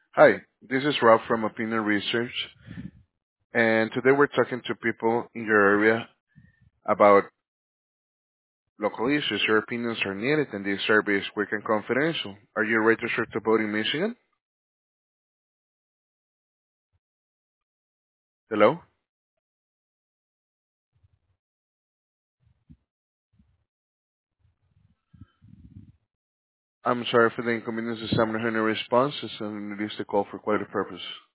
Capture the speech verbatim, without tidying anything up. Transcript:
Hi, this is Rob from Opinion Research, and today we're talking to people in your area about local issues. Your opinions are needed, and this survey is quick and confidential. Are you registered to vote in Michigan? Hello? I'm sorry for the inconvenience. I'm not hearing a response, and release the call for quality purpose.